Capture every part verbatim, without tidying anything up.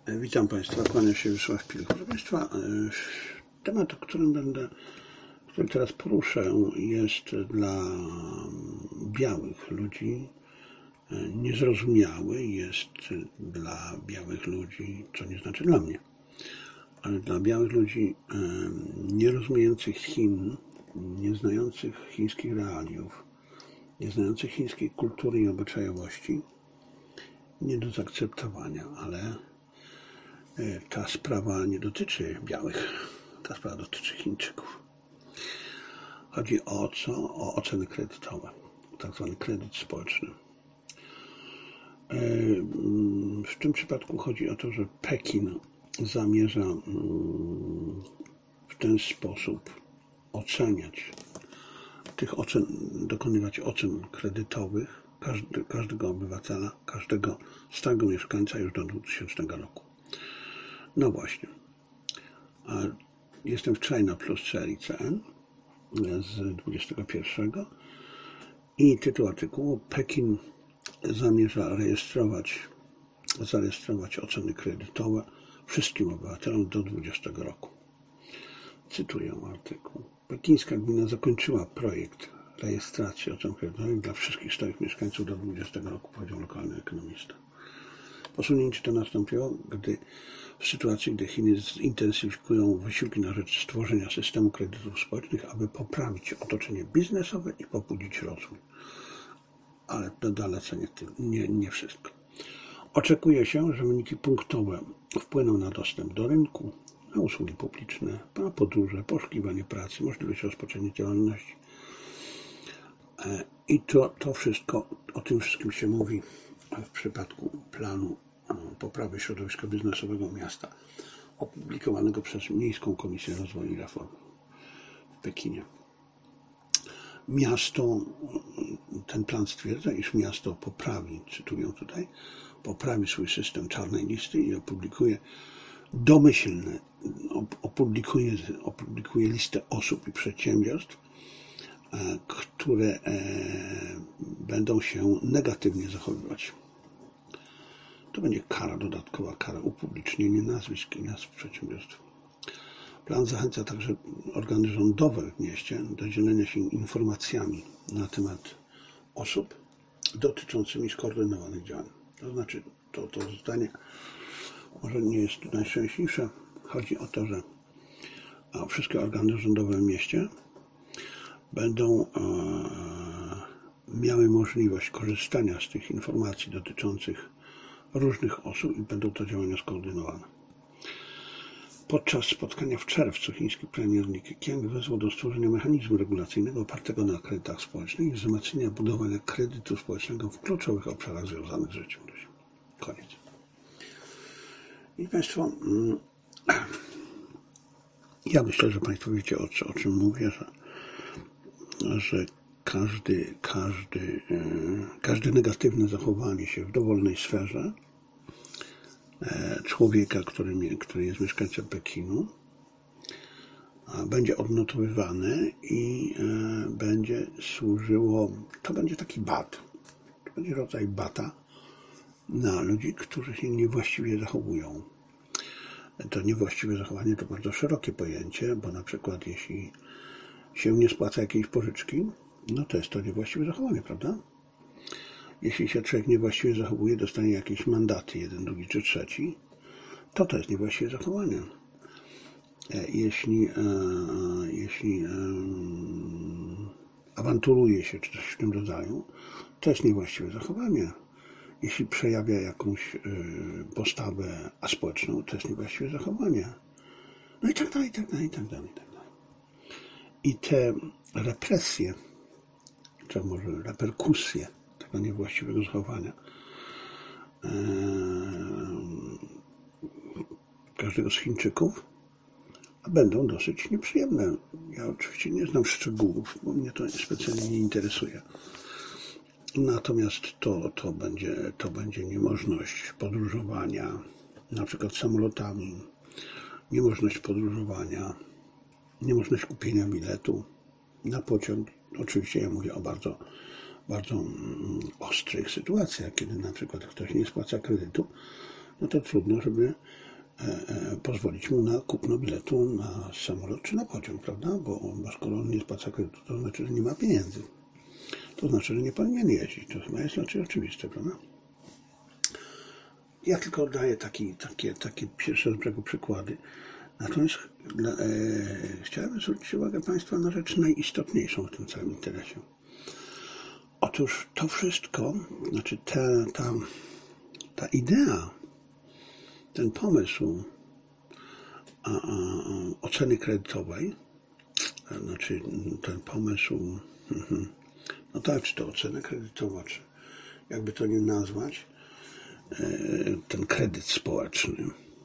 Witam Państwa, kłania się Wiesław Pilch. Proszę Państwa, temat, o którym będę, który teraz poruszę, jest dla białych ludzi niezrozumiały, jest dla białych ludzi, co nie znaczy dla mnie, ale dla białych ludzi nierozumiejących Chin, nieznających chińskich realiów, nieznających chińskiej kultury i obyczajowości, nie do zaakceptowania, ale ta sprawa nie dotyczy białych, ta sprawa dotyczy Chińczyków. Chodzi o co? O oceny kredytowe, tak zwany kredyt społeczny. W tym przypadku chodzi o to, że Pekin zamierza w ten sposób oceniać tych ocen, dokonywać ocen kredytowych każdy, każdego obywatela, każdego stałego mieszkańca już do dwutysięcznego roku. No właśnie. Jestem w China Plus serii C N z dwudziestego pierwszego i tytuł artykułu: Pekin zamierza rejestrować, zarejestrować oceny kredytowe wszystkim obywatelom do dwudziestego roku. Cytuję artykuł. Pekińska gmina zakończyła projekt rejestracji ocen kredytowych dla wszystkich stałych mieszkańców do dwudziestego roku, powiedział lokalny ekonomista. Posunięcie to nastąpiło, gdy w sytuacji, gdy Chiny zintensyfikują wysiłki na rzecz stworzenia systemu kredytów społecznych, aby poprawić otoczenie biznesowe i pobudzić rozwój. Ale to dalece nie, nie, nie wszystko. Oczekuje się, że wyniki punktowe wpłyną na dostęp do rynku, na usługi publiczne, na podróże, poszukiwanie pracy, możliwość rozpoczęcia działalności. I to, to wszystko, o tym wszystkim się mówi w przypadku planu poprawy środowiska biznesowego miasta, opublikowanego przez Miejską Komisję Rozwoju i Reform w Pekinie. Miasto, ten plan stwierdza, iż miasto poprawi, cytuję tutaj, poprawi swój system czarnej listy i opublikuje domyślne, opublikuje, opublikuje listę osób i przedsiębiorstw, które będą się negatywnie zachowywać. To będzie kara, dodatkowa kara, upublicznienie nazwisk i nazw przedsiębiorstw. Plan zachęca także organy rządowe w mieście do dzielenia się informacjami na temat osób dotyczącymi skoordynowanych działań. To znaczy, to, to zdanie może nie jest najszczęśliwsze. Chodzi o to, że wszystkie organy rządowe w mieście będą e, miały możliwość korzystania z tych informacji dotyczących różnych osób i będą to działania skoordynowane. Podczas spotkania w czerwcu chiński premier Li Keqiang wezwał do stworzenia mechanizmu regulacyjnego opartego na kredytach społecznych i wzmocnienia budowania kredytu społecznego w kluczowych obszarach związanych z życiem ludzi. Koniec. I Państwo, ja myślę, że Państwo wiecie, o, o czym mówię, że że każdy, każdy, każde negatywne zachowanie się w dowolnej sferze człowieka, który, który jest mieszkańcem Pekinu, będzie odnotowywane i będzie służyło, to będzie taki bat, to będzie rodzaj bata na ludzi, którzy się niewłaściwie zachowują. To niewłaściwe zachowanie to bardzo szerokie pojęcie, bo na przykład jeśli się nie spłaca jakiejś pożyczki, no to jest to niewłaściwe zachowanie, prawda? Jeśli się człowiek niewłaściwie zachowuje, dostanie jakieś mandaty, jeden, drugi czy trzeci, to to jest niewłaściwe zachowanie. Jeśli, e, jeśli e, awanturuje się, czy coś w tym rodzaju, to jest niewłaściwe zachowanie. Jeśli przejawia jakąś e, postawę aspołeczną, to jest niewłaściwe zachowanie. No i tak dalej, i tak dalej, i tak dalej. I te represje, czy może reperkusje tego niewłaściwego zachowania ee, każdego z Chińczyków będą dosyć nieprzyjemne. Ja oczywiście nie znam szczegółów, bo mnie to specjalnie nie interesuje. Natomiast to, to, będzie, to będzie niemożność podróżowania, na przykład samolotami, niemożność podróżowania, niemożność kupienia biletu na pociąg. Oczywiście ja mówię o bardzo, bardzo ostrych sytuacjach, kiedy na przykład ktoś nie spłaca kredytu no to trudno, żeby pozwolić mu na kupno biletu na samolot czy na pociąg, prawda? Bo, bo skoro on nie spłaca kredytu, to znaczy, że nie ma pieniędzy. To znaczy, że nie powinien jeździć. To chyba jest raczej oczywiste, prawda? Ja tylko daję taki, takie, takie pierwsze z brzegu przykłady. Natomiast dla, e, chciałem zwrócić uwagę Państwa na rzecz najistotniejszą w tym całym interesie. Otóż to wszystko, znaczy ta, ta, ta idea, ten pomysł a, a, oceny kredytowej, znaczy ten pomysł, no tak, czy to ocena kredytowa, czy jakby to nie nazwać, ten kredyt społeczny,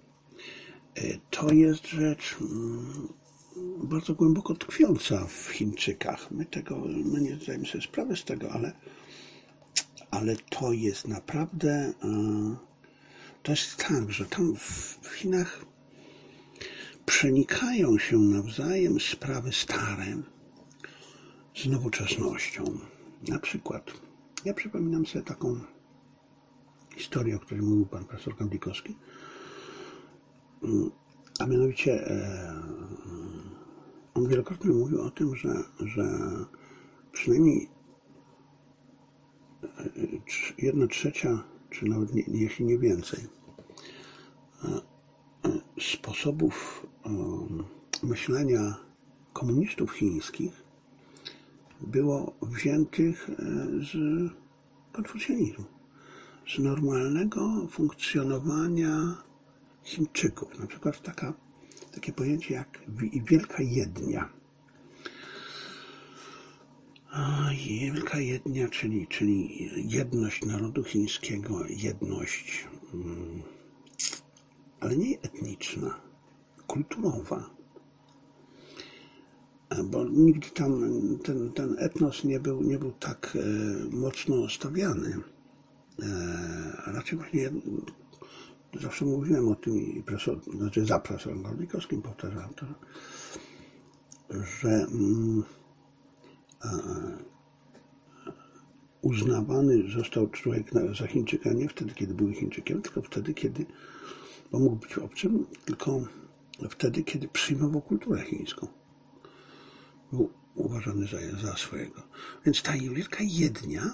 to jest rzecz bardzo głęboko tkwiąca w Chińczykach. My tego, my nie zdajemy sobie sprawy z tego, ale, ale to jest naprawdę, to jest tak, że tam w Chinach przenikają się nawzajem sprawy stare z nowoczesnością. Na przykład, ja przypominam sobie taką historię, o której mówił pan profesor Gawlikowski, a mianowicie on wielokrotnie mówił o tym, że, że przynajmniej jedna trzecia, czy nawet nie, jeśli nie więcej, sposobów myślenia komunistów chińskich było wziętych z konfucjanizmu, z normalnego funkcjonowania Chińczyków. Na przykład taka, takie pojęcie jak wielka jednia. Wielka jednia, czyli, czyli jedność narodu chińskiego, jedność, ale nie etniczna, kulturowa. Bo nigdy tam ten, ten etnos nie był, nie był tak mocno stawiany. Raczej właśnie zawsze mówiłem o tym i profesor, znaczy za profesorem Gawlikowskim powtarzałem to, że mm, uznawany został człowiek za Chińczyka nie wtedy, kiedy był Chińczykiem, tylko wtedy, kiedy, bo mógł być obcym, tylko wtedy, kiedy przyjmował kulturę chińską. Był uważany za, za swojego. Więc ta wielka jednia,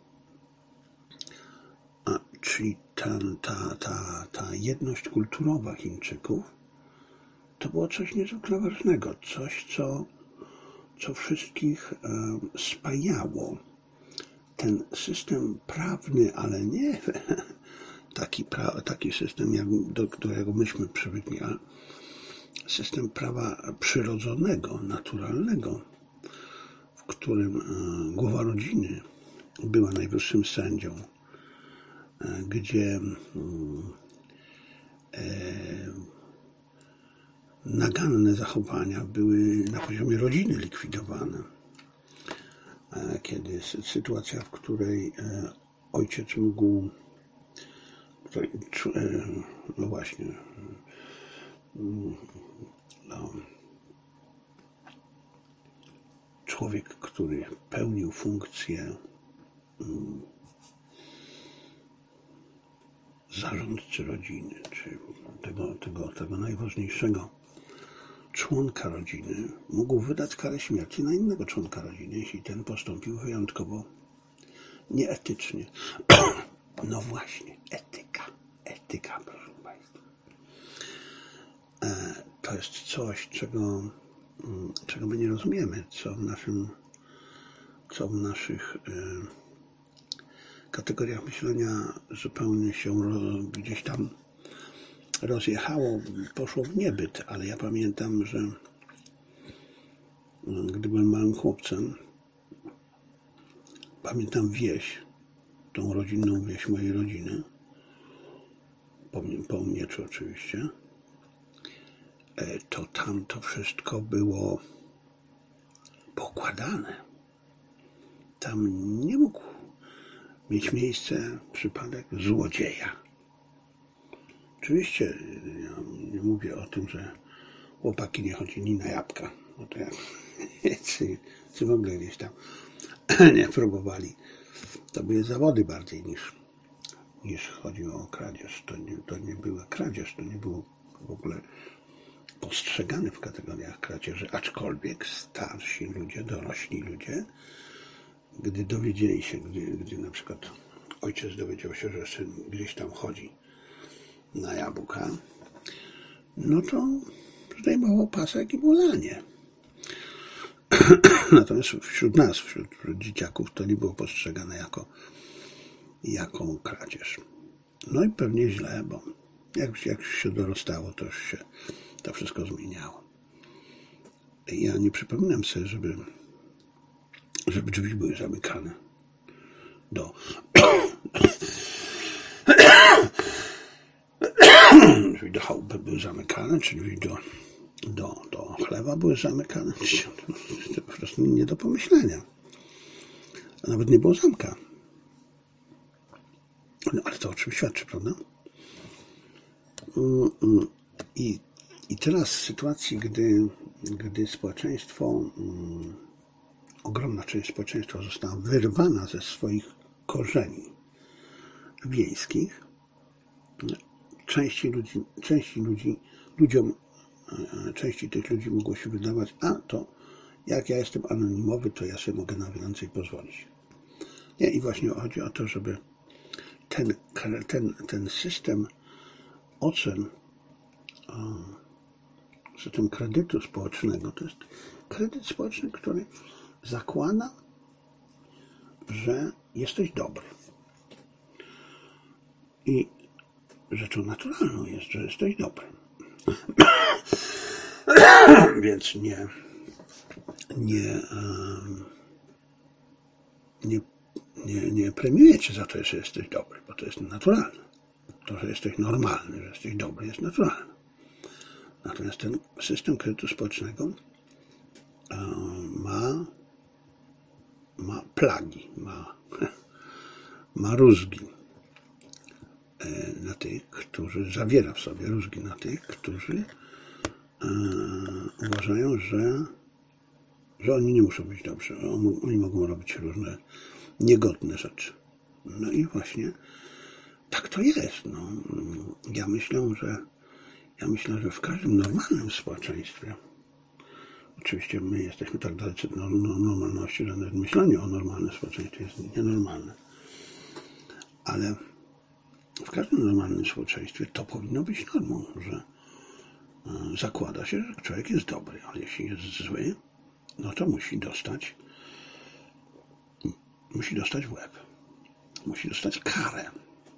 a, czyli ta, ta, ta, ta jedność kulturowa Chińczyków, to było coś niezwykle ważnego, coś, co, co wszystkich e, spajało. Ten system prawny, ale nie taki, pra, taki system, jak, do którego myśmy przywykli, ale system prawa przyrodzonego, naturalnego, w którym e, głowa rodziny była najwyższym sędzią, e, gdzie e, naganne zachowania były na poziomie rodziny likwidowane. E, kiedy sytuacja, w której e, ojciec mógł, której, e, no właśnie, no, człowiek, który pełnił funkcję um, zarządcy rodziny, czy tego, tego, tego najważniejszego członka rodziny, mógł wydać karę śmierci na innego członka rodziny, jeśli ten postąpił wyjątkowo nieetycznie. No właśnie, etyka, etyka, proszę Państwa. To jest coś, czego, czego my nie rozumiemy, co w naszym, co w naszych kategoriach myślenia zupełnie się gdzieś tam rozjechało, poszło w niebyt, ale ja pamiętam, że gdy byłem małym chłopcem, pamiętam wieś, tą rodzinną wieś mojej rodziny, po mnie, po mnie czy oczywiście, to tam to wszystko było pokładane. Tam nie mógł mieć miejsce przypadek złodzieja. Oczywiście ja nie mówię o tym, że chłopaki nie chodzili na jabłka, no to jak, czy, czy w ogóle gdzieś tam nie próbowali. To były zawody bardziej niż, niż chodzi o kradzież. To nie, to nie była kradzież, to nie było w ogóle postrzegane w kategoriach kradzieży, aczkolwiek starsi ludzie, dorośli ludzie, gdy dowiedzieli się, gdy, gdy na przykład ojciec dowiedział się, że syn gdzieś tam chodzi na jabłka, no to zdejmował pasek i mulanie. Natomiast wśród nas, wśród dzieciaków, to nie było postrzegane jako, jako kradzież. No i pewnie źle, bo jak, jak się dorastało, to już się to wszystko zmieniało. Ja nie przypominam sobie, żeby, żeby drzwi były zamykane do drzwi do chałupy były zamykane, czy drzwi do, do, do chlewa były zamykane. To po prostu nie do pomyślenia. A nawet nie było zamka. No, ale to o czym świadczy, prawda? I, i teraz w sytuacji, gdy, gdy społeczeństwo, ogromna część społeczeństwa została wyrwana ze swoich korzeni wiejskich, części ludzi, części ludzi, ludziom, części tych ludzi mogło się wydawać, a to jak ja jestem anonimowy, to ja sobie mogę na więcej pozwolić. Nie, i właśnie chodzi o to, żeby ten, ten, ten system ocen, system kredytu społecznego, to jest kredyt społeczny, który zakłada, że jesteś dobry. I rzeczą naturalną jest, że jesteś dobry. Więc nie, nie, nie, nie, nie premiuję cię za to, że jesteś dobry, bo to jest naturalne. To, że jesteś normalny, że jesteś dobry, jest naturalne. Natomiast ten system kredytu społecznego ma, ma plagi, ma, ma rózgi na tych, którzy, zawiera w sobie rózgi na tych, którzy e, uważają, że, że oni nie muszą być dobrzy, oni mogą robić różne niegodne rzeczy. No i właśnie tak to jest. No. Ja myślę, że ja myślę, że w każdym normalnym społeczeństwie, oczywiście my jesteśmy tak dalece od normalności, że nawet myślenie o normalnym społeczeństwie jest nienormalne, ale w każdym normalnym społeczeństwie to powinno być normą, że zakłada się, że człowiek jest dobry, ale jeśli jest zły, no to musi dostać musi dostać w łeb. Musi dostać karę.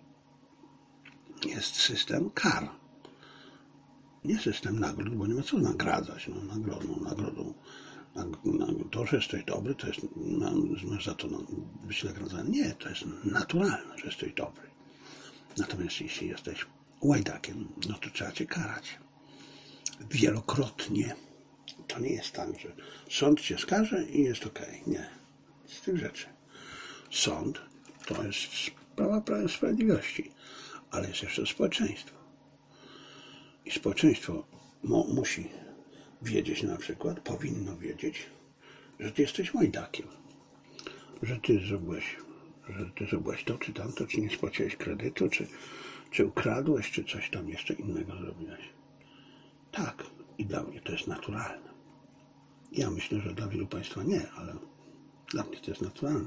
Jest system kar. Nie system nagród, bo nie ma co nagradzać. No, nagrodą, nagrodą. To, że jesteś dobry, to jest, masz za to być nagradzany. Nie, to jest naturalne, że jesteś dobry. Natomiast jeśli jesteś łajdakiem, no to trzeba cię karać. Wielokrotnie. To nie jest tak, że sąd cię skaże i jest okej. Okay. Nie. Z tych rzeczy. Sąd to jest sprawa prawa sprawiedliwości, ale jest jeszcze społeczeństwo. I społeczeństwo mu, musi wiedzieć na przykład, powinno wiedzieć, że ty jesteś łajdakiem. Że ty zrobiłeś że ty zrobiłeś to, czy tamto, czy nie spłaciłeś kredytu, czy, czy ukradłeś, czy coś tam jeszcze innego zrobiłeś. Tak, i dla mnie to jest naturalne. Ja myślę, że dla wielu Państwa nie, ale dla mnie to jest naturalne.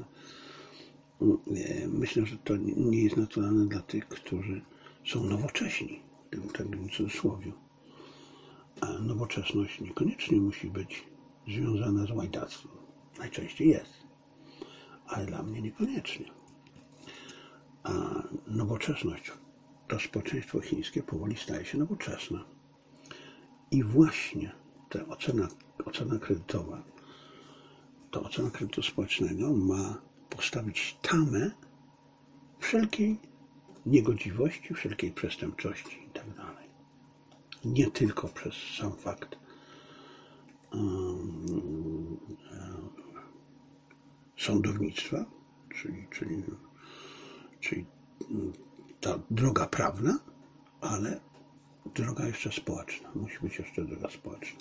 Myślę, że to nie jest naturalne dla tych, którzy są nowocześni, w tym, tym cudzysłowiu. A nowoczesność niekoniecznie musi być związana z łajdactwem. Najczęściej jest. Ale dla mnie niekoniecznie. A nowoczesność, to społeczeństwo chińskie powoli staje się nowoczesne. I właśnie ta ocena, ocena kredytowa, ta ocena kredytu społecznego ma postawić tamę wszelkiej niegodziwości, wszelkiej przestępczości i tak dalej. Nie tylko przez sam fakt um, um, sądownictwa, czyli, czyli, czyli ta droga prawna, ale droga jeszcze społeczna. Musi być jeszcze droga społeczna.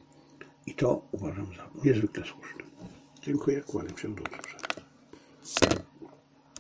I to uważam za niezwykle słuszne. Dziękuję, kłaniam się do usłyszenia.